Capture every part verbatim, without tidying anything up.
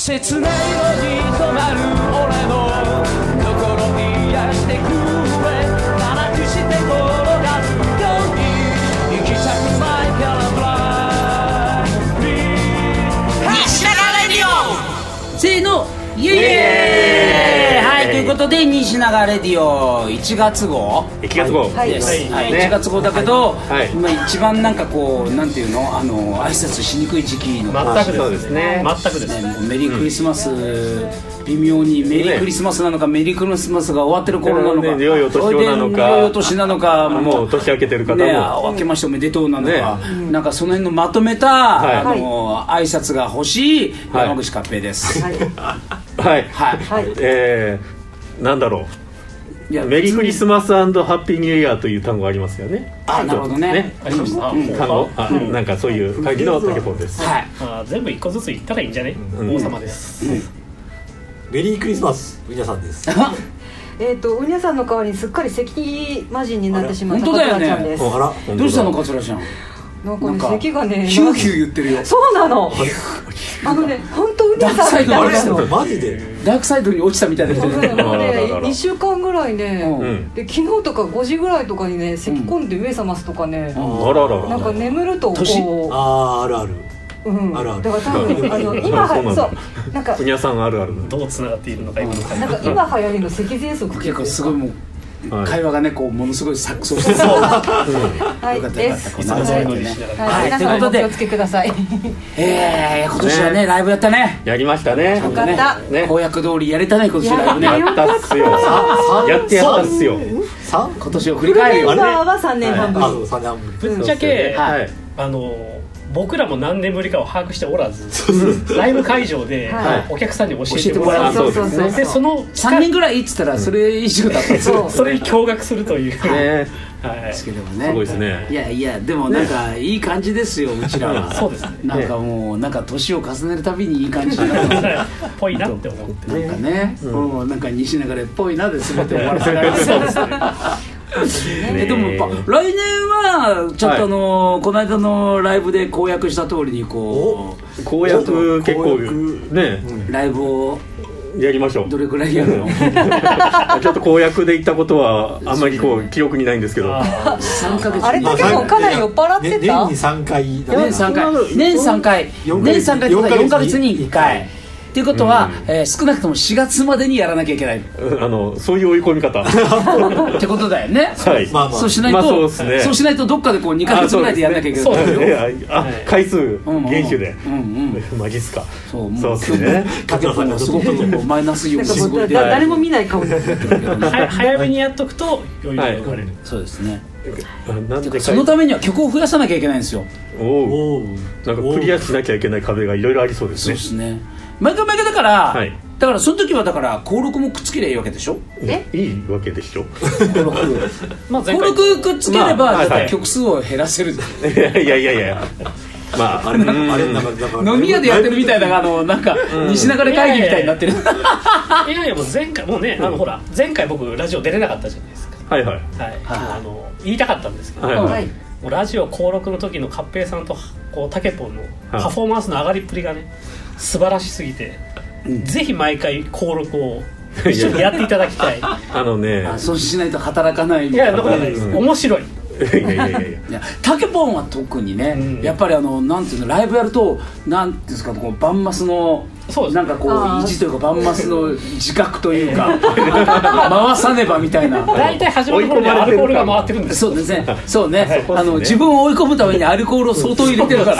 切ないのに止まる俺の心癒してくれ七くして転がるように行きたくないからフライ西永レディオせーのイエーイ、えー、はいということで西永レディオいちがつ号いちがつ号です、はいはいね、いちがつ号だけど、はいはい、今一番なんかこうなんていうのあの挨拶しにくい時期の全くですね全くですねもうメリークリスマス、うん微妙にメリークリスマスなのか、ね、メリークリスマスが終わってる頃なのか、 ね、良いお年なのか良いお年なのかもう年明けてる方も、 ね、明けましておめでとうなのか、ね、なんかその辺のまとめた、はい、あの挨拶が欲しい山口勝平です。はいはい、はいはい、えー、なんだろういやメリークリスマス&ハッピーニューイヤーという単語がありますよね。 あ、なるほどね。ねありました。うん、単語、あ、うん、なんかそういう会議のタケポンです。 はい。あ、全部一個ずつ言ったらいいんじゃね？うん、王様です。うん、 メリークリスマスウニャさんです。 えっとウニャさんの代わりにすっかり咳魔人になってしまった桂ちゃんです。 あら、どうしたの桂ちゃん？ なんかね咳がねヒューヒュー言ってるよ。 そうなの。あのね本当ウニャさんみたいなの。 マジで。 ダークサイドに落ちたみたいな人で、 もうねにしゅうかんぐらいね、うん、で昨日とかごじぐらいとかにね咳込んで目覚ますとかね、うん、なんか眠るとこうあーあるある、 うん、 あるあるだから多分あの今はそうなんかうにゃさんあるあるどうつながっているのか今のかなんか今流行りの咳喘息結構すごいもう会話がねこうものすごい錯綜してそうはいですいつもそういうのにしながら皆さんお気をつけください。 えー今年はねライブやったね。 やりましたね。 よかった公約通りやれたね今年ライブね。 やったっすよ。やってやったっすよ。 今年を振り返るよね。 メンバーはさんねんはんぶり。 ぶっちゃけあの僕らも何年ぶりかを把握しておらずライブ会場でお客さんに教えてもらうでそのさんにんぐらいっつったらそれ以上だったんですよ。 それに驚愕するというねですけどもねすごいですね。 いやいやでもなんかいい感じですようちらは。 そうですね。 なんかもうなんか年を重ねるたびにいい感じになるぽいなって思ってなんかねもうなんか西流れっぽいなで全て終わらせられるそうですね。えでもやっぱ来年はちょっとあの、はい、この間のライブで公約した通りにこう公約結構ね、 うん、ライブをやりましょう。 どれくらいやるの？ ちょっと公約で言ったことはあんまりこう記憶にないんですけどさんかげつあれだけもかなり酔っ払ってた、ね、 年にさんかい年さんかい年さんかい年さんかいってことはよんかげつにいっかいっていうことは、うんえー、少なくともしがつまでにやらなきゃいけない。 あのそういう追い込み方ってことだよね。 はい。 まあまあ、そうしないと、まあ そうですね、そうしないとどっかでこうにかげつぐらいでやらなきゃいけない。そうですね。あ、回数厳守で。うんうん。マジっすか。そうもうそうですね。 かける方がすごくマイナスイオンすごいで。 誰も見ない顔になってるけど。 早めにやっとくと余裕が生まれる。 そうですね。そのためには曲を増やさなきゃいけないんですよ。 おお。なんかクリアしなきゃいけない壁がいろいろありそうですね。 そうですね。毎回毎回だから、はい、だからその時はだから登録もくっつけりゃいいわけでしょ。 えいいわけでしょ。 登録まあ登録くっつければ、まあはいはい、曲数を減らせる。いやいやいやいや。まああれなんかあれなんか飲み屋でやってるみたいなあのなんか西流れ会議みたいになってる。 いやいやもう前回もうねあのほら前回僕ラジオ出れなかったじゃないですか。 はいはい。 はい。あの言いたかったんですけど。はいはい。もうラジオ登録の時の勝平さんとこうタケポンのパフォーマンスの上がりっぷりがね素晴らしすぎて、うん、ぜひ毎回登録を一緒にやっていただきたい。 あのねあそうしないと働かないみたいな。いやだからないです、うん、面白い。 いやいやいやいやタケポンは特にね、うん、やっぱりあのなんていうのライブやるとなんていうんですかこうバンマスのなんかこう意地というかバンマスの自覚というか回さねばみたいな。 大体始まる頃にアルコールが回ってるんです。 そうですね。そうね。あの自分を追い込むためにアルコールを相当入れてるから。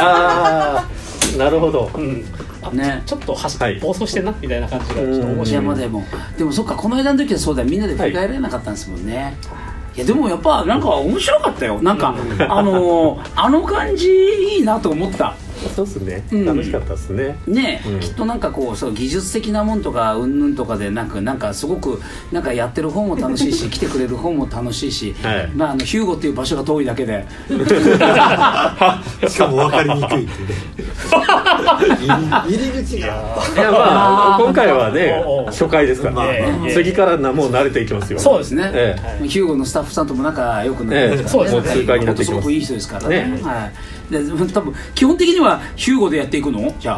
あなるほど。 うんね、ちょっと走って暴走してんなみたいな感じがちょっと面白い。 まあでもでもそっかこの間の時はそうだよみんなで振り返れなかったんですもんね。はいいやでもやっぱなんか面白かったよなんか、うん、あのー、あの感じいいなと思った。 そうっすね、うん、楽しかったっすねね、うん、きっとなんかこうそう技術的なもんとかうんぬんとかでなんかなんかすごくなんかやってる方も楽しいし来てくれる方も楽しいし、はい、まああのヒューゴっていう場所が遠いだけでしかも分かりにくいっていうね入り口がいやまあ今回はね初回ですから、まあまあ、次からなもう慣れていきますよ。 そうですね、ええ、ヒューゴのスタッフさんとも仲良くなってますからね、ええ、そうですね通過になっていきます。 すごくいい人ですからね、ねはいで多分基本的にはヒューゴでやっていくのじゃあ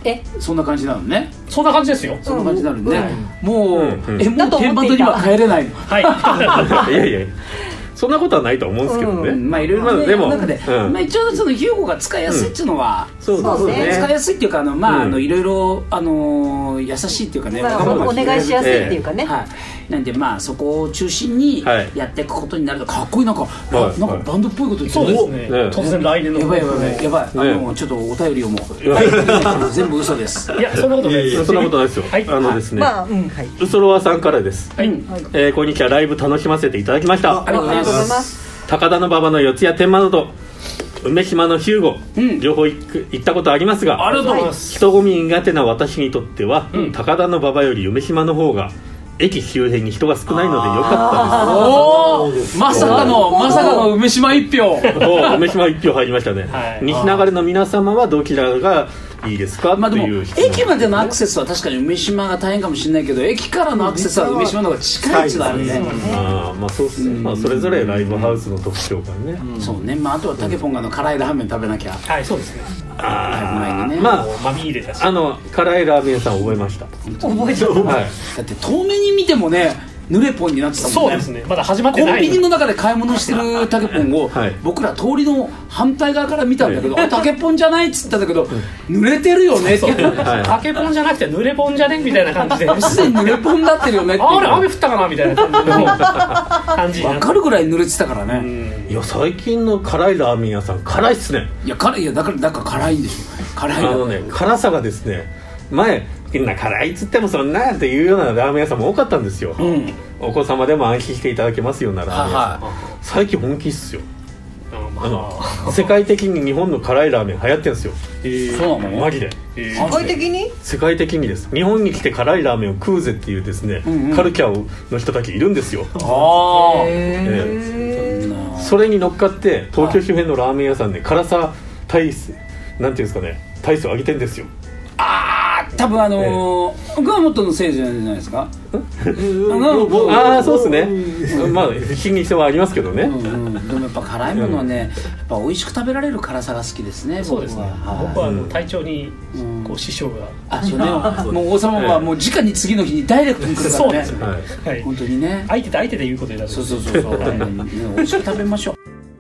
えそんな感じなのね。 そんな感じですよ。 そんな感じになるね。もうえもう天満島には帰れないの。 はい。 いやいや。そんなことはないと思うんですけどね。 まあいろいろね、中で、まあ一応そのヒューゴが使いやすいっていうのは、そうですね。使いやすいっていうかあのまああのいろいろあの優しいっていうかね、 お願いしやすいっていうかね。 はい。なんでまあそこを中心にやっていくことになるとかっこいいなんかなんかバンドっぽいこと言ってる。 そうですね。突然来年のやばいやばいやばいあのちょっとお便りをもう全部嘘です。 いやそんなことないです。 そんなことないですよ。あのですね。ウソロワさんからです。はい。えこんにちは、ライブ楽しませていただきました。 ありがとうございます。 高田馬場の四谷天満など梅島のヒューゴ、うん、両方行く行ったことありますが、 ありがとうございます。 人混み苦手な私にとっては、うん、高田馬場より梅島の方が駅周辺に人が少ないので良かったです。 おまさかのまさかの梅島一票梅島一票入りましたね、はい、西流の皆様はどちらがいいですか、 まあ、でも駅までのアクセスは確かに梅島が大変かもしれないけど、駅からのアクセスは梅島の方が近いってのあるね。 あまあそうですね、まあ、それぞれライブハウスの特徴からね、 うん、そうね、まあ、あとはタケポンがの辛いラーメン食べなきゃ。 はい、そうですね。 あ前にね、 まあまみ入れたし、 あの辛いラーメン屋さん覚えました。 覚えた、はい、 だって遠目に見てもね濡れポンになってたもんね。 そうですね、まだ始まってない。 コンビニの中で買い物してるタケポンを、はい、僕ら通りの反対側から見たんだけど、はい、タケポンじゃないっつったんだけど、はい、濡れてるよねって、 はい、タケポンじゃなくて濡れポンじゃねみたいな感じで、 すでに濡れポンになってるよねってあれ雨降ったかなみたいな感じの感じに分かるぐらい濡れてたからね。 いや最近の辛いラーメン屋さん辛いっすね。 いや辛い、いやだからだから辛いんでしょ。辛いあのね、辛さがですね、前みんな辛いっつってもそんなっていうようなラーメン屋さんも多かったんですよ、うん、お子様でも安心していただけますようなラーメン屋さん、はいはい、最近本気っすよ。あの世界的に日本の辛いラーメン流行ってるんですよ。 えー、そうなのマジで、 えー、世界的に世界的にです。日本に来て辛いラーメンを食うぜっていうですね、うんうん、カルチャーの人たちいるんですよ。 あ、 えー、それに乗っかって東京周辺のラーメン屋さんで辛さ体数なんていうんですかね、体数を上げてんですよ。 ああ、多分あのー、ガーモットのせいじゃないですか。 ああ、そうですね。まあ真にしてはありますけどね、うんうん、でもやっぱ辛いものはね、やっぱ美味しく食べられる辛さが好きですね。 そうですね、僕はあの体調にこう支障が、 あ、そうね、もう王様はもう直に次の日にダイレクトに来るからね。そうですね、はい、本当にね、 相手と相手で言うことになる。 そうそうそうそう、美味しく食べましょう。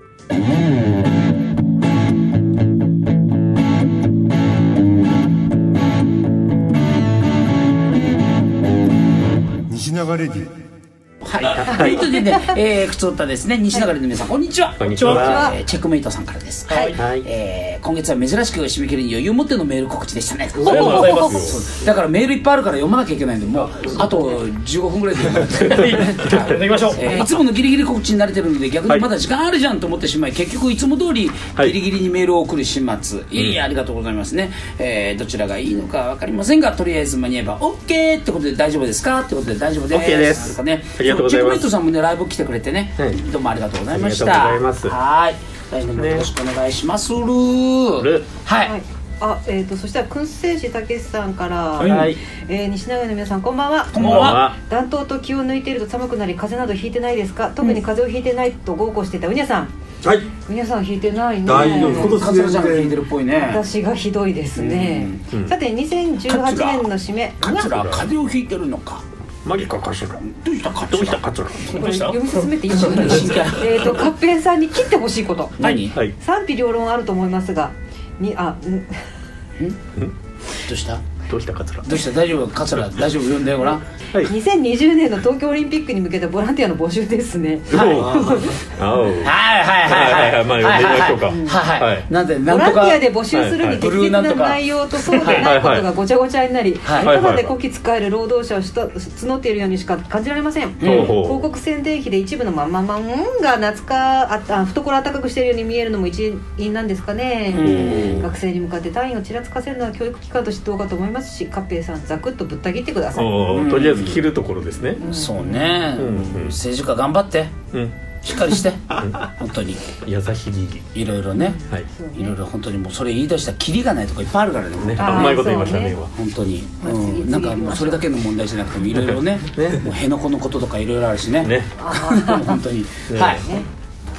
西流レディはい、ということでね、えー、ふつおたですね、西流れの皆さん、こんにちは。 こんにちは。 えー、チェックメイトさんからです。 はい。はい、 えー、今月は珍しく締め切りに余裕を持ってのメール告知でしたね。 ありがとうございます。 だからメールいっぱいあるから読まなきゃいけないんで、もうあとじゅうごふんぐらいで読まないと。 はい、読んでいきましょう。 えー、いつものギリギリ告知に慣れてるので、逆にまだ時間あるじゃんと思ってしまい、結局いつも通りギリギリにメールを送る始末。いえいえ、ありがとうございますね。えー、どちらがいいのかわかりませんが、とりあえず間に合えば OK ってことで大丈夫ですかってことで大丈夫です。 OK です。 ね、 ありがとうございます。 チェックメイトさんもね、ライブ来てくれてね、はい、どうもありがとうございました。 ありがとうございます。 はい、来年もよろしくお願いしまする。 るはい。 はい、あ、えーと、そしたら燻製師たけしさんから、 はい、 えー、西永の皆さんこんばんは。 こんばんは。 暖冬と気を抜いていると寒くなり風邪などひいてないですか。特に風邪をひいてないと豪語していたうにゃさん。 はい。 うにゃさんひいてないね。 大丈夫。今年風邪ちゃんひいてるっぽいね。 私がひどいですね。うん、さてにせんじゅうはちねんの締め。 桂風邪をひいてるのか。 マギかかしら。 どうしたかどうしたかつら。 読み進めていいのか。えっとカッペンさんに切ってほしいこと。 何？ はい。 賛否両論あると思いますが、にあ、ん？ん？ どうした？ どうしたかつら。 どうした大丈夫かつら大丈夫読んでごらん。 はい。 にせんにじゅうねんの東京オリンピックに向けたボランティアの募集ですね。 はい。はいはいはいはい。 まあ読んでみましょうか。 はいはい。なんでなんとか。ボランティアで募集するに適切な内容とそうでないことがごちゃごちゃになり、ただでこき使える労働者を募っているようにしか感じられません。広告宣伝費で一部のまんままんが夏かあ懐温かくしているように見えるのも一因なんですかね。学生に向かって単位をちらつかせるのは教育機関としてどうかと思いますし、カッペイさんザクッとぶった切ってください。 とりあえず切るところですね。 そうね。政治家頑張って。しっかりして。本当に。 優しい。 いろいろね。はい。いろいろ本当にもうそれ言い出したらキリがないとかいっぱいあるからね。 うまいこと言いましたね今。 本当に。なんかもうそれだけの問題じゃなくてもいろいろね。もう辺野古のこととかいろいろあるしね。ね。本当に。はい。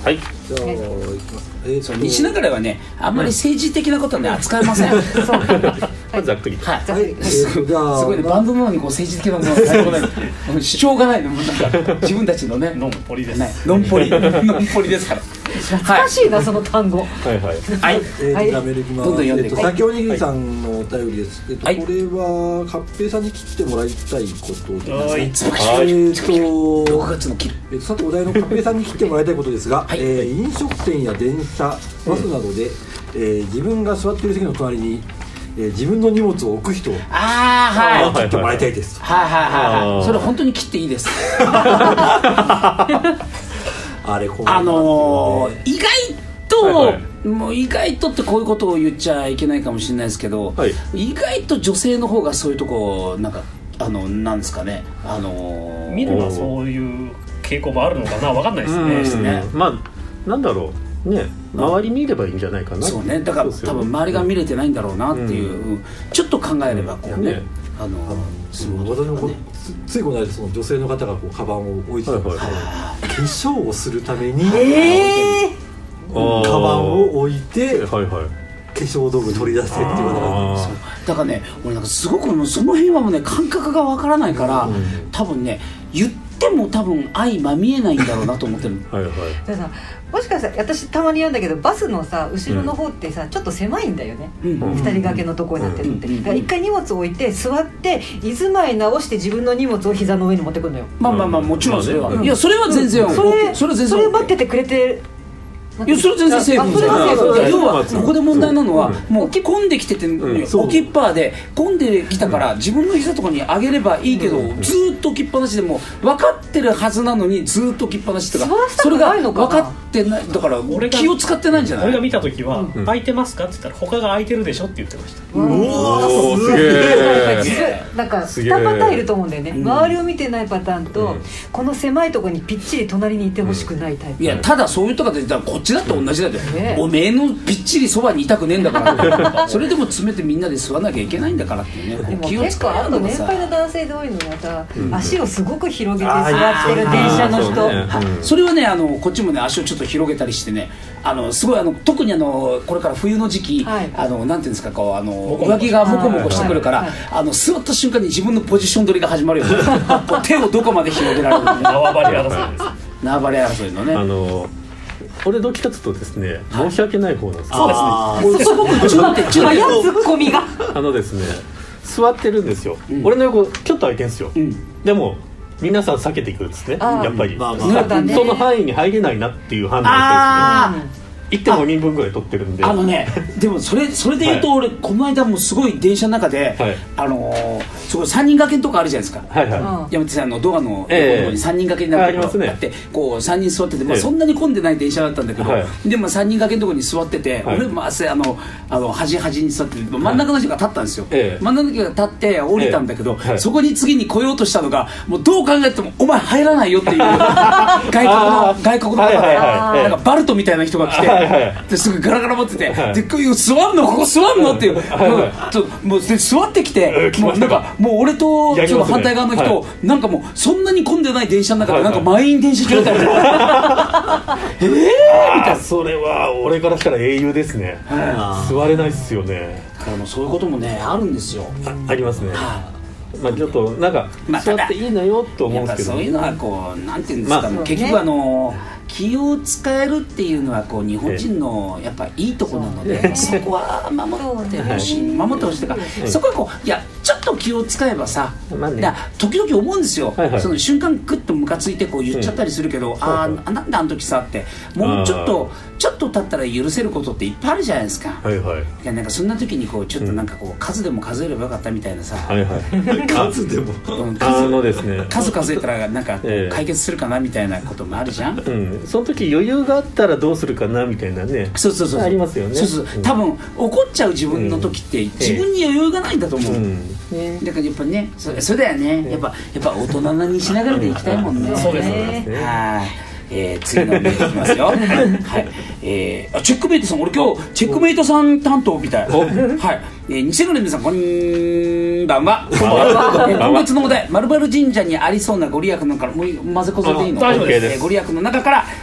はい。 じゃあ、いきます。えー、 そう西流れはね、あんまり政治的なことはね、扱えません。 そうざっくり。 はい。 はい、えー、じゃあ、 すごいね、バンドなのにこう政治的なものは最高ない。主張がないの、もうなんか自分たちのね、 ノンポリです。 ノンポリ、ノンポリですから。 懐かしいな、その単語。 はいはい。 はい。 えー、じゃあメールいきます。 どんどん読んでいく。 えっと、先おにぎりさんのお便りです。えっと、 はいこれはカッペイさんに切ってもらいたいことです。 はい。 えーと、 ろくがつの切る。 えっと、さてお題のカッペイさんに切ってもらいたいことですが、 はいえー飲食店や電車、バスなどで、えー自分が座っている席の隣に、えー自分の荷物を置く人をああ、はい。 切ってもらいたいです。 はいはいはいあーはい。それ本当に切っていいです。 あれ、 あのー、意外と、 はいはもう意外とってこういうことを言っちゃいけないかもしれないですけど、 はい意外と女性の方がそういうとこなんかあのなんですかね、あのー、 見ればそういう傾向もあるのかな、分かんないですね。 ですね。 まあなんだろうね、周り見ればいいんじゃないかな。 そうね、だから多分周りが見れてないんだろうなっていう、うんちょっと考えればこうね、 ねあの私もこうつついこの間その女性の方がこうカバンを置いてたんですけど、 はい化粧をするために、 ええカバンを置いてはいはい。 化粧道具取り出せって言われたんです。 だからね、俺なんかすごくもうその辺はもうね感覚がわからないから、多分ね言っても多分相まみえないんだろうなと思ってる。 はいはい。 じゃあさ、もしかしたら私たまに言うんだけど、バスのさ後ろの方ってさ、ちょっと狭いんだよね、 うん二人掛けのとこになってるって、 うんだから一回荷物置いて座って居住まい直して自分の荷物を膝の上に持ってくるのよ。 まあまあまあもちろんそれは、 うんいやそれは全然、 それそれは全然それ待っててくれて、 いやそれ全然セーフあそれはセーフいや要はここで問題なのは、 うんもう混んできてて、 うん置きっぱで混んできたから、自分の膝とかにあげればいいけど、ずーっと置きっぱなしでも分かってるはずなのにずーっと置きっぱなしとか、 座らせたそれがくないのかな分かってないだから俺が気を使ってないんじゃない？ 俺が見た時は、 うん空いてますかって言ったら他が空いてるでしょって言ってました。 おおすげやっぱりえ。 なんかすげえにパターンいると思うんだよね、 うん周りを見てないパターンと、 うんこの狭いところにぴっちり隣にいてほしくないタイプ、 いやただそういうとかで言ったらこっちだって同じだよ、 ねおめえのぴっちりそばにいたくねえんだからそれでも詰めてみんなで座らなきゃいけないんだからっていうね、 でも気を結構あと使うのがさ年配の男性で多いのはさ、 うん足をすごく広げて座あってる電車の人、 そうねうんそれはねあのこっちもね足をちょっと広げたりしてね、あのすごいあの特にあのこれから冬の時期、 はいあのなんていうんですかこうあのモコモコ上着がモコモコしてくるから、 はいはいあの座った瞬間に自分のポジション取りが始まるよねこう手をどこまで広げられるのね縄張り争いです。 縄張り争いのねあの俺どっちかというとですね、申し訳ない方なんですけど、 そうですねもうすごくちょっと待ってちょっと待って早ツッコミがあのですね、座ってるんですよ、 うん俺の横ちょっと空いてるんですよ、 うんでも皆さん避けていくんですね、 あーやっぱり、 まあまあそうだねその範囲に入れないなっていう判断あをしてですね、いってんごにんぶんぐらい取ってるんで、 あのね、でもそれそれで言うと俺、この間もすごい電車の中で、 はいあのーすごいさんにん掛けのとこあるじゃないですか、 はいはい、 うん山手線のドアの横のええ方にさんにん掛けになるとこありますねろがあって、こうさんにん座ってて、まあ、 ええそんなに混んでない電車だったんだけど、 はいでもさんにん掛けのところに座ってて、 はい俺もあせあのあの端端に座ってて真ん中の人が立ったんですよ、 ええ真ん中の人が立って降りたんだけど、 ええはいそこに次に来ようとしたのがもうどう考えてもお前入らないよっていう外国のあー外国の方で、 はいはいはいなんかバルトみたいな人が来て、 はいはいですぐガラガラ持ってて、 はいでこういう座んのここ座んのっていう、 はいはいうんちょもうで座ってきて、 えー来もうなんましたかかもう俺とやりますねその反対側の人、 はなんかもうそんなに混んでない電車の中ではいはいなんか満員電車状態で、えーあーそれは俺からしたら英雄ですね、座れないっすよね、 だからもうそういうこともねあるんですよ。 あありますね、 はまあちょっとなんかまあ座っていいのよといやっぱ思うんですけど、 そういうのはこうなんていうんですか、 まあもう結局あの気を使えるっていうのはこう日本人のやっぱいいとこなので、 ええそこは守ってほしい、 はい守ってほしいというか、 うんそこはこういやちょっと気を使えばさ、 まあねだから時々思うんですよ、 はいはいその瞬間グッとムカついてこう言っちゃったりするけど、 うんあそうあなんであの時さってもうちょっとちょっと経ったら許せることっていっぱいあるじゃないですか、 はいはいいやなんかそんな時にこうちょっとなんかこう数でも数えればよかったみたいなさ、 はいはい数でもうんあ数のですね数数えたらなんかこうええ解決するかなみたいなこともあるじゃん、 うん、その時余裕があったらどうするかなみたいなね、 そうそうそうそうありますよね、 そうそう、 うん多分怒っちゃう自分の時って自分に余裕がないんだと思う、 うんねだからやっぱねそそうだよね、やっぱやっぱ大人なにしながらでいきたいもんね、 そうですねねはい、えー、次のメールいきますよはい、えー、あチェックメイトさん俺今日チェックメイトさん担当みたいはい、えー、西野の皆さんこんばんはこんばんは、えー、今月のお題丸々神社にありそうなご利益の中からもう混ぜこぜでいいの、 あ OK ですえーご利益の中からうに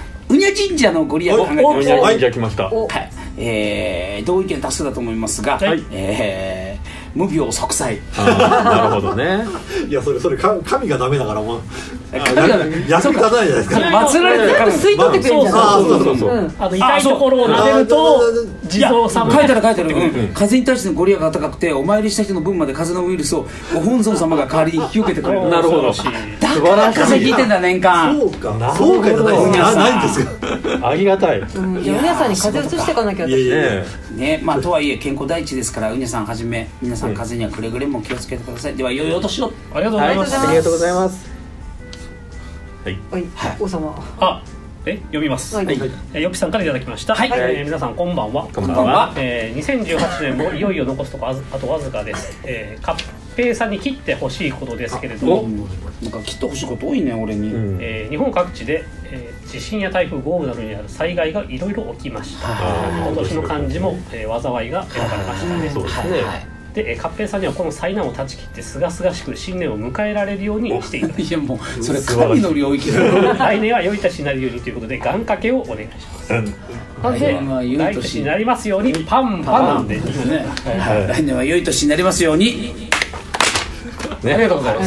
ニャ神社のご利益を考えておニャ神社来ました。 はい、えー、同意見多数だと思いますが、はい、えー無病息災。 なるほどね。 いやそれそれ神がダメだからもう役に立たないじゃないですか。 祀られてる神吸い取ってくれるじゃん。 あそうそうそう。 あの痛いところを撫でると地蔵様。 書いてある書いてある。風に対してのご利益が高くてお参りした人の分まで風のウイルスをご本尊様が代わりに引き受けてくれる。 なるほど。 だから風邪ひいてんだ年間。 そうか。そうかじゃないんですか。 ありがたい。 じゃあ皆さんに風邪移していかなきゃ。 ね、まあとはいえ健康第一ですからうにゃさんはじめ皆さん風邪にはくれぐれも気をつけてください。では良いお年を。 ありがとうございます。 ありがとうございます。 はいはい王様。 あえ読みます。はいえよっぴさんからいただきました。はいえ皆さんこんばんは。 こんばんは。 えにせんじゅうはちねんもいよいよ残すとこあとわずかです。え合併さんに切ってほしいことですけれども、 なんか切ってほしいこと多いね俺に。 え日本各地で地震や台風豪雨などにある災害がいろいろ起きました。今年の漢字も災いが選ばれましたね。そうですね。で合併さんにはこの災難を断ち切ってすがすがしく新年を迎えられるようにしていただきます。 いやもうそれ神の領域だ。 来年は良い年になるようにということで願掛けをお願いします。なんで良い年になりますようにパンパンなんで、 来年は良い年になりますように。 ありがとうございます。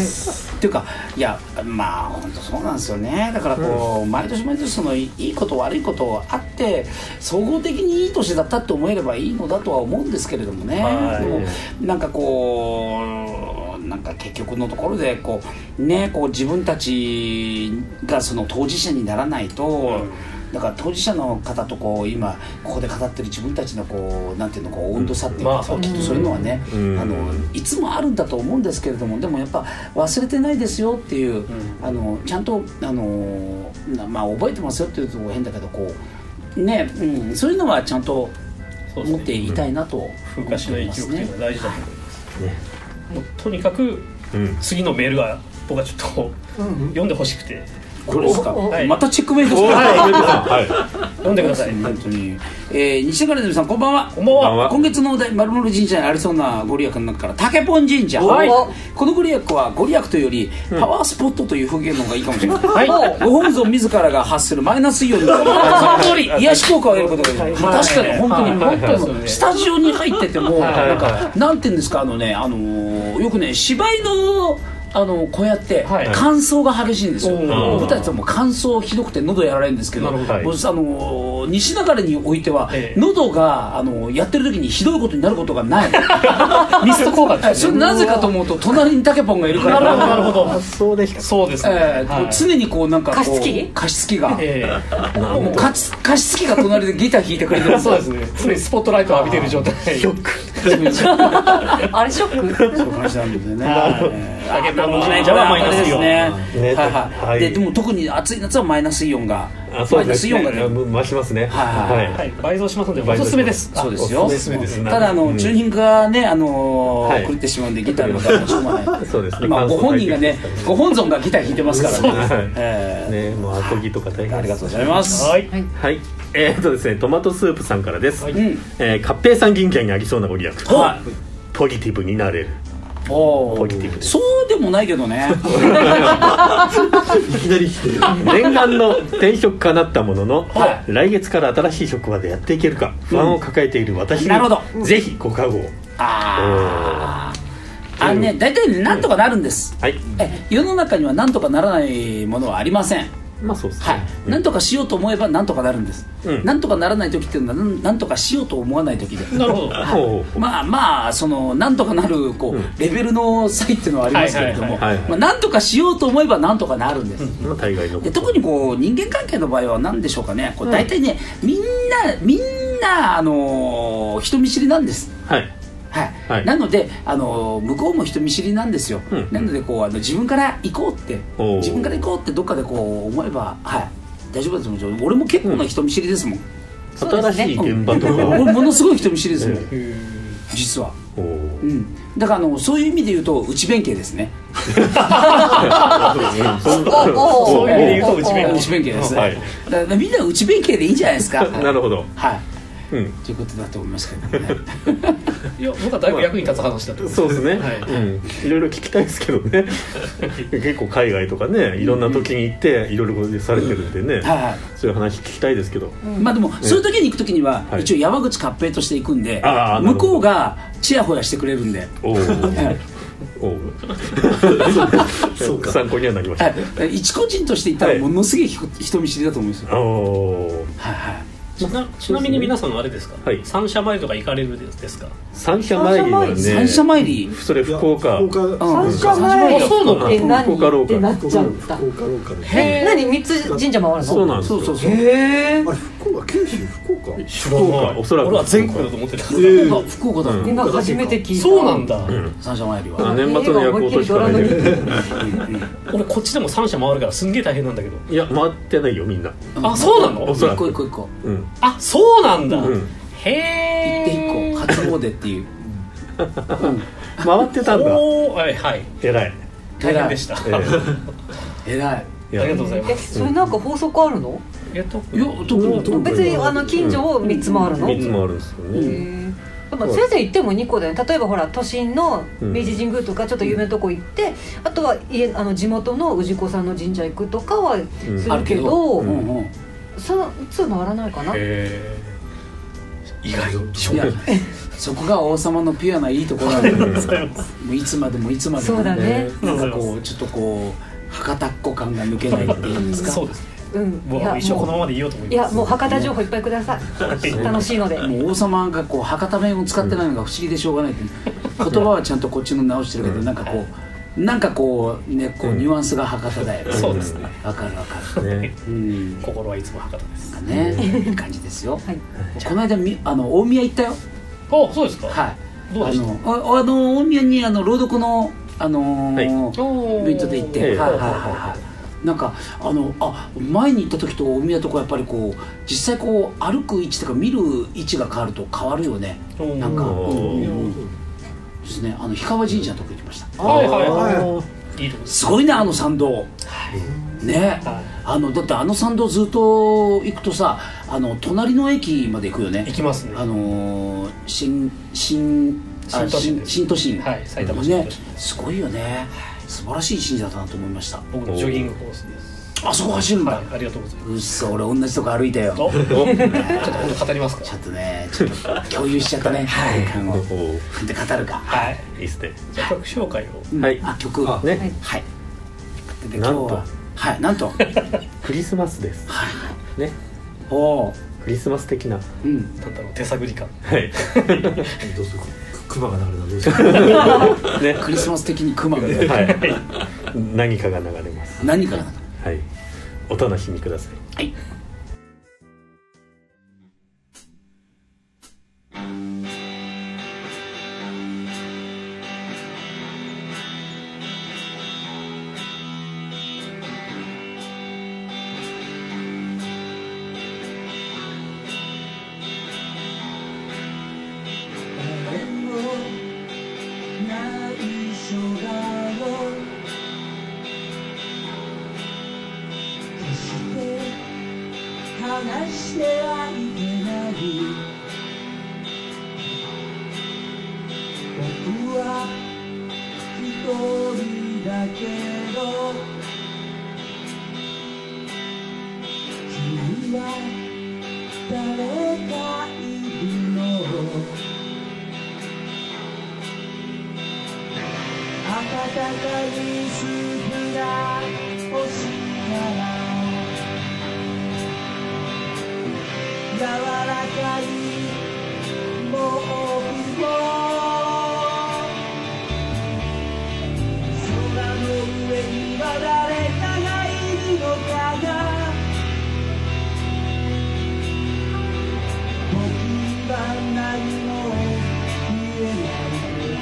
っていうかいやまあ本当そうなんですよね。だからこう、うん、毎年毎年そのいいこと悪いことあって総合的にいい年だったって思えればいいのだとは思うんですけれどもね。でもなんかこうなんか結局のところでこうねこう自分たちがその当事者にならないと。うんだから当事者の方とこう今ここで語ってる自分たちのこうなんていうのこう温度差っていうか、うん、きっとそういうのはね、うん、あのいつもあるんだと思うんですけれどもでもやっぱ忘れてないですよっていう、うん、あのちゃんとあの、まあ、覚えてますよっていうと変だけどこうね、うん、そういうのはちゃんと持っていたいなと思ってますね。 風化しない記憶っていうのは大事だと思いますね。もうとにかく次のメールが僕はちょっと読んでほしくて。 これですか、はい、またチェックメイトですか、 はい、読んでください。 本当に、えー、西中根さんこんばんは。 こんばんは。 今月のお題丸々神社にありそうなご利益の中から竹本神社、はい、このご利益はご利益というより、うん、パワースポットという表現の方がいいかもしれない、はい、ご本尊自らが発するマイナスイオンの癒し効果を得ることができる、はい、確かに本当に、はい、本当にスタジオに入ってても、はい、なんかなんていうんですかあのねあのー、よくね芝居のあのこうやって乾燥が激しいんですよ、はい、舞台ってもう乾燥ひどくて喉やられるんですけど、はい、あの西流れにおいては、ええ、喉があのやってる時にひどいことになることがないミスト効果ですよ、ね、それなぜかと思うと隣にタケポンがいるからなるほどなるほどそうですかそうですね、 えーはい、常にこうなんかこう加湿器加湿器が、えー、もう加湿加湿器が隣でギター弾いてくれてるそうですね常にスポットライトを浴びてる状態ショックあれショックそういう感じなんですよねタケポンの時代じゃマイナスイオンね、はいはい、ででも特に暑い夏はマイナスイオンがマイナスイオンがね増しますね、 はいはいはい、倍増しますのでおすすめです。 そうですよ。おすすめです。ただあのチューニングがねあの狂ってしまうんでギターの方もしょうがない。 そうですね。 まあご本人がねご本尊がギター弾いてますからね。ねもうアコギとか大変ありがとうございます。 はいはい。えっとですねトマトスープさんからです。え合併さん銀貨にありそうなご利益。ポジティブになれる。 ポジティブそうでもないけどねいきなり来てる念願の転職かなったものの、はい、来月から新しい職場でやっていけるか不安を抱えている私に、うん、ぜひご加護を。 ああのね大体なんとかなるんです、はい、え世の中にはなんとかならないものはありません。 まあそうですね、 はいうん、なんとかしようと思えばなんとかなるんです、うん、なんとかならない時っていうのはなんとかしようと思わない時でなるほど、 はい、まあまあそのなんとかなるこう、うん、レベルの差異っていうのはありますけれどもなんとかしようと思えばなんとかなるんです、うん、 大概ので特にこう人間関係の場合は何でしょうかねこう大体ね、うん、みんなみんな、あのー、人見知りなんです。はいはいはい、なのであの向こうも人見知りなんですよ、うん、なのでこうあの自分から行こうって自分から行こうってどっかでこう思えば、はい、大丈夫ですもん。俺も結構な人見知りですもん、 うん、新しい現場とか、 うん、俺ものすごい人見知りですもん実は、うん、だからあのそういう意味で言うと内弁慶ですねそういう意味で言うと内弁慶内弁慶です、はい、だからみんな内弁慶でいいんじゃないですかなるほど、 はいうん、ということだと思いますけどねいや僕はだいぶ役に立つ話だと思います。 そうですね、はい、うん、いろいろ聞きたいですけどね結構海外とかねいろんな時に行っていろいろされてるんでね、うん、はいはい、そういう話聞きたいですけど、 うん、まあでも、ね、そういう時に行く時には、はい、一応山口勝平として行くんで、向こうがチヤホヤしてくれるんでおおそうか参考にはなりました、 はい、一個人としていったらものすげえ人見知りだと思うんですよ、 はいはい、ちな, ちなみに皆さんのあれですか、はい、三社参りとか行かれるですか？ 三社参りはね、 三社参りそれ福岡、 三社参りって何ってなっちゃった。え、何三つ神社回るの？ そうなんですよ。 そうそうそう。へえ。あれ福岡、九州福岡？ 福岡、おそらく俺は全国だと思ってた。 福岡だ。 今初めて聞いた。 そうなんだ。 三社参りは。 年末の夜行としかない。 俺こっちでも三社回るからすんげえ大変なんだけど。 いや回ってないよみんな。 あ、そうなの？ 一個一個一個。 うん。 あ、そうなんだ、うん、へえ。行って一個初詣っていう、 うん、回ってたんだ。 お、はいはい、 偉い、 大変でした、 えー、偉い、 ありがとうございます。 それなんか法則あるの？ いや特に別にあの近所をみっつ回るの？ みっつ回るんですよね、うんでも先生行ってもにこだよね。例えばほら都心の明治神宮とかちょっと有名なとこ行って、うん、あとは家あの地元の氏子さんの神社行くとかはするけど、うんうんうん、そつ回らないかな。 へー、意外といやそこが王様のピュアないいところなんでもういつまでもいつまでも、 ね、そうだね、 なんかこうちょっとこう博多っ子感が抜けないっていうんですか。 そうですね、 うん、 もう一生このままでいようと思います。 いやもう博多情報いっぱいください、ね、楽しいので。 もう王様がこう博多弁を使ってないのが不思議でしょうがないって、言葉はちゃんとこっちの直してるけど、なんかこうなんかこうねこうニュアンスが博多だよね。 そうですね、 わかるわかる、ね、うん、 心はいつも博多ですかね。いい感じですよ、はい、この間みあの大宮行ったよ。 あ、そうですか。 はい、 どうでした？ あのあの大宮にあの朗読のあのー、イベントで行って、はいはいはいはい、なんかあのあ前に行った時と大宮とこやっぱりこう実際こう歩く位置とか見る位置が変わると変わるよね。なんか、うんうん、ですね、あの氷川神社のとこ行きました。 はいはいはい、いいとこすごいねあの参道、はい、ね、はい、あのだってあの参道ずっと行くとさ、あの隣の駅まで行くよね。 行きますね。 あの新新新都心、 新都心、 はい、埼玉新都心、 ね、すごいよね。素晴らしい神社だったなと思いました。 僕のジョギングコースです。 あそこ走るんだ、はい、 ありがとうございます。 うっそ、俺同じとこ歩いたよ。 ちょっと本当語りますか。 ちょっとね、ちょっと共有しちゃったね。はい、感をで語るか。 はい、 いいっすね。 じゃあ曲紹介を。 はい、あ曲ね、 はい。 でなんと、 はい、なんとクリスマスです。 はい。 ね。 おお。 クリスマス的な。 うん。 なんだろう、手探り感。 はい。 どうする？クマが流れたらどうする？ ね、クリスマス的にクマが流れる。 はい。何かが流れます。 何かが流れる。 はい。お楽しみください。 はい。 話してはいけない僕は一人だけど君は誰かいるの暖かいスープが欲しいから柔らかい毛布を空の上には誰かがいるのかな僕には何も見えない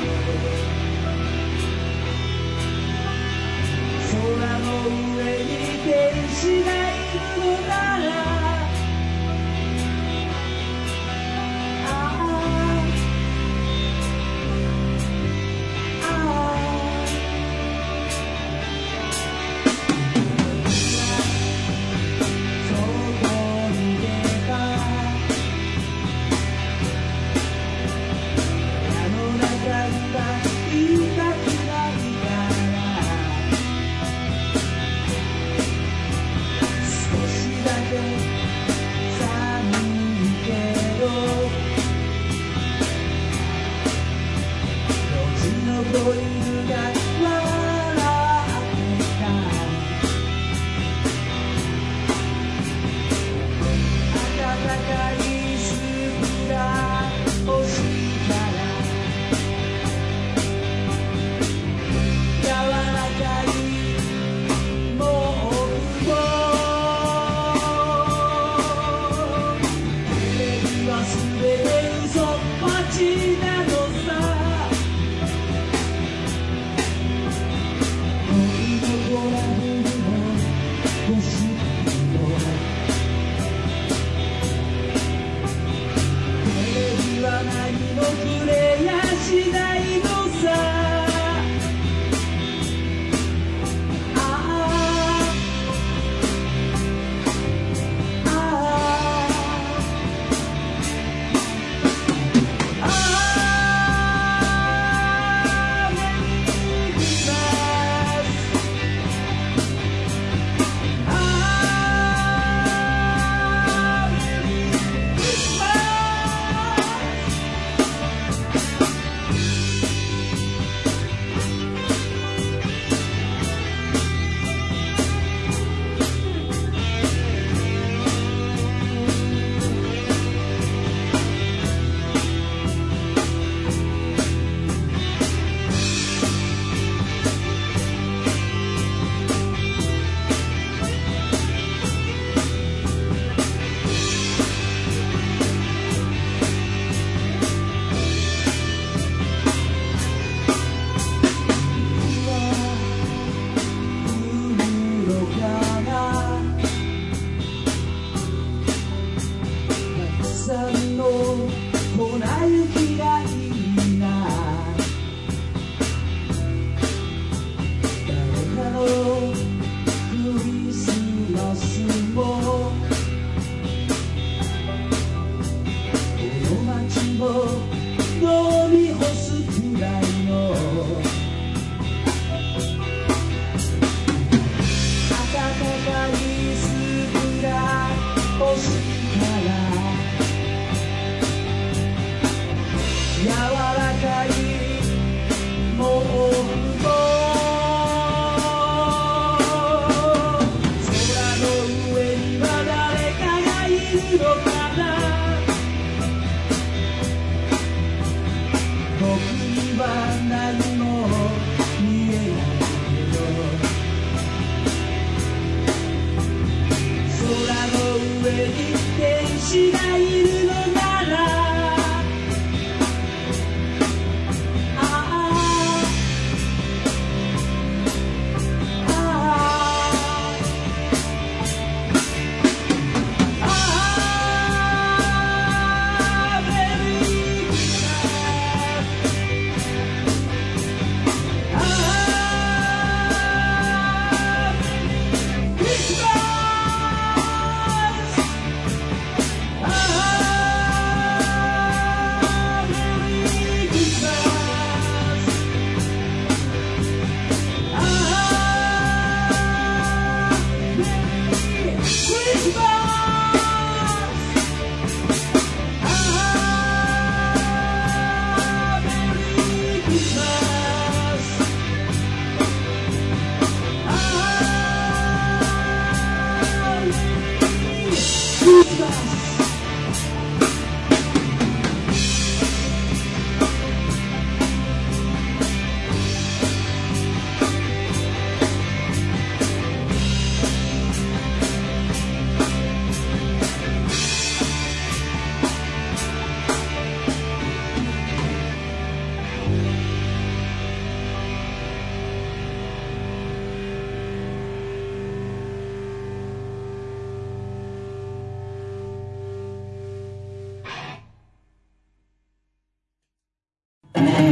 空の上に天使がいるのなら「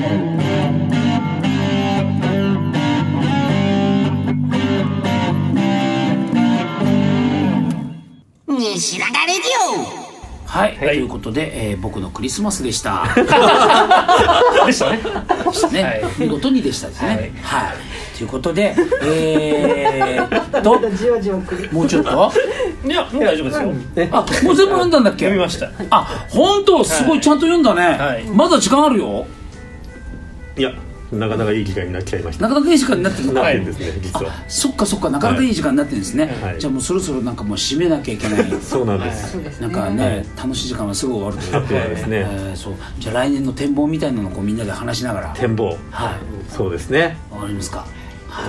西長レディオ。はい、はい、ということで、えー、僕のクリスマスでしたでしたねでしたね、はい、見事にでしたですね、はい、はい、ということでえーっとじわじわくるもうちょっといやもう大丈夫ですよ。 あ、もう全部読んだんだっけ。 読みました。 あ、本当すごいちゃんと読んだね、はい、まだ時間あるよ。 いやなかなかいい時間になっちゃいました。 なかなかいい時間になってるなってるんですね、はい、実は。 そっかそっか、なかなかいい時間になってるんですね、はい、じゃあもうそろそろなんかもう締めなきゃいけないそうなんです、 はい、なんかね、はい、楽しい時間はすぐ終わるというそうですね、 えー、そうじゃあ来年の展望みたいなのをこうみんなで話しながら。 展望、はい、そうですね。 わかりますか。 はい、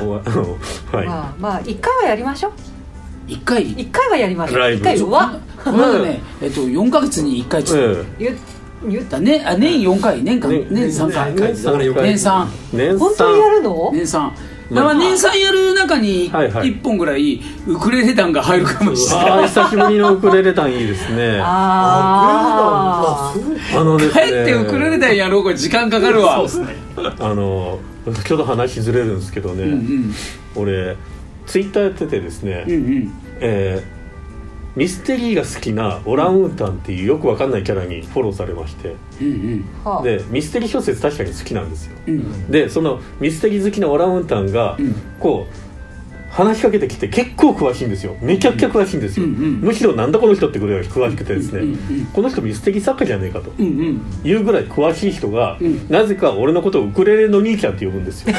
はい、まあまあ一回はやりましょう。 一回一回はやりましょう。 ライブ一回はこの間ね、えっとよんかげつにいっかいつって言っ言ったね、あ、年よんかい、年間、年さんかい、年さん、 本当にやるの？ 年さん、だから年さんやる中にいっぽんぐらいウクレレ団が入るかもしれない。 ああ、久しぶりのウクレレ団いいですね。 ああ、あのですね、 帰ってウクレレ団やろう、これ時間かかるわ。そうですね。 あのちょっと話ずれるんですけどね、うんうん、俺ツイッターやっててですね、うんうん、えーミステリーが好きなオランウータンっていうよくわかんないキャラにフォローされまして、うんうん、でミステリー小説確かに好きなんですよ、うん、でそのミステリー好きなオランウータンが、うん、こう話しかけてきて結構詳しいんですよ。めちゃくちゃ詳しいんですよ、うんうん、むしろなんだこの人ってぐらい詳しくてですね、うんうん、この人ミステリー作家じゃねえかというぐらい詳しい人が、うん、なぜか俺のことをウクレレの兄ちゃんって呼ぶんですよ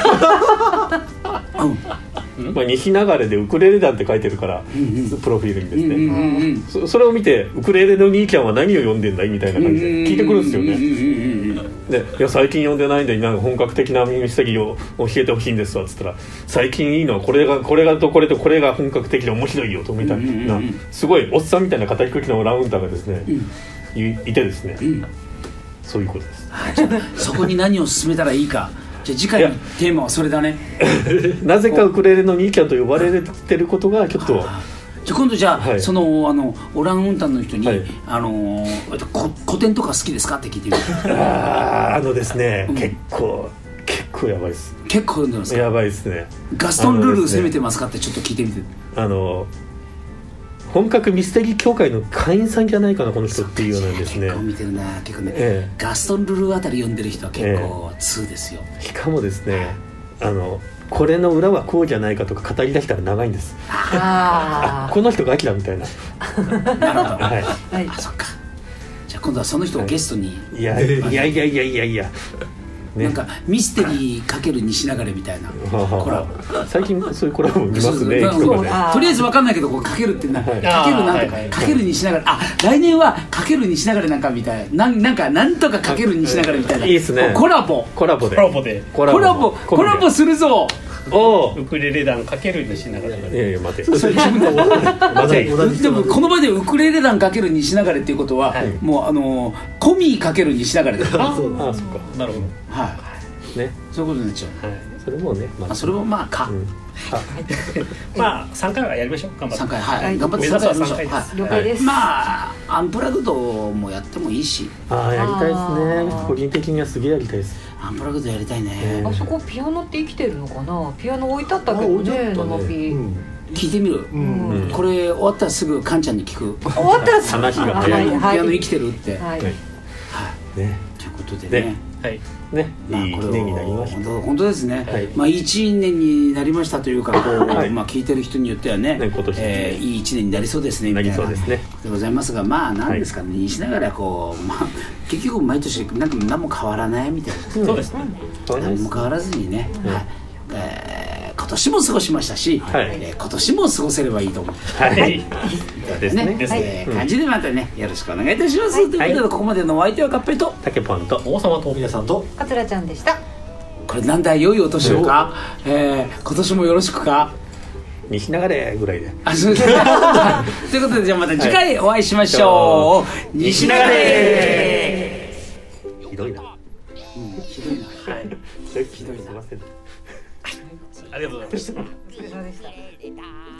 まあ、西流れでウクレレ団って書いてるから、うんうん、プロフィールにですね、うんうんうん、そ, それを見てウクレレの兄ちゃんは何を読んでんだいみたいな感じで聞いてくるんですよね、うんうんうんうん、でいや最近読んでないんでなんか本格的なミステリーを教えてほしいんですわっつったら、最近いいのはこれがこれがとこれとこれが本格的で面白いよとみたいな、うんうんうん、すごいおっさんみたいな語り口のラウンターがですね、うん、い, いてですね、うん、そういうことです。 じゃあそこに何を進めたらいいか。じゃあ次回のテーマはそれだねなぜかウクレレの兄ちゃんと呼ばれてることがちょっと、 じゃあ今度じゃあ、はい、そのあのオランウータンの人に、はい、あのこ古典とか好きですかって聞いてみる。 ああのですね、うん、結構結構やばいです。 結構読んでますか。 やばいですね。 ガストンルール攻めてますかってちょっと聞いてみて。 あの本格ミステリー協会の会員さんじゃないかなこの人っていうようなんですね。 結構見てるな結構ね、ええ、ガストンルルあたり読んでる人は結構通ですよ、 ええ、しかもですね、あのこれの裏はこうじゃないかとか語り出したら長いんです。ああこの人がアキラみたいななるほど、はいはい、あそっか。じゃあ今度はその人をゲストに、 はい、いやいやいやいやいやいやね、 なんかミステリーかける西流れみたいなコラボ最近そういうコラボ見ますね。 とりあえず分かんないけどこうかけるってな、はい、かけるなんとか、はい、かける西流れ、あ来年はかける西流れなんかみたいな、なんかなんとかかける西流れみたいな、 いいですね。 コラボコラボでコラボでコラボコラボするぞ。 おウクレレ団かける西流れ。 いやいや待て。 それ自分ででもこの場でウクレレ団かける西流れっていうことは、はい、もうあのコミーかける西流れだ。 ああそうかなるほど。 はい。ね、そういうことになっちゃう、はい、 それもね、 まあ、それもまあか、うん、 まあさんかいはやりましょう。頑張ってさんかい、はいはい、 頑張ってさんかいやりましょう。 了解です。 まあアンプラグドもやってもいいし、 ああやりたいですね。個人的にはすげえやりたいです。 アンプラグドやりたいね、 えー、あそこピアノって生きてるのかな。ピアノ置いてあったけどね、生ピ、うん、 聞いてみる、うんうん、これ終わったらすぐカンちゃんに聞く。 終わったらすぐ話が早い、 はい、ピアノ生きてるって、 はい、はい、 ね、ということでね、 はいね、まあ、いい年になりました。 本当ですね、はい、まあ、いいいちねんになりましたというかこう、はい、まあ、聞いてる人によってはね、ね今年、えー、いいいちねんになりそうですねみたいなそうですねでございますが、まあ何ですかね、にしながらこう、まあ、結局毎年なんか何も変わらないみたいな、 そうですね、 何も変わらずにね、うん、はい、えー、今年も過ごしましたし、はい、えー、今年も過ごせればいいと思って、はい、ですね、ですね、感じでまたねよろしくお願いいたします、はい、ということでここまでのお相手はカッペイとタケポンと王様と皆さんとカツラちゃんでした。 これなんだ良いお年をか、えー、今年もよろしくか西流れぐらいで、 あ、そうですねということでじゃあまた次回お会いしましょう、はい、西流れ。 ひどいな、うん、 ひどいな、はい、 ひどいな、すいません。 ありがとうございました。 お疲れ様でした。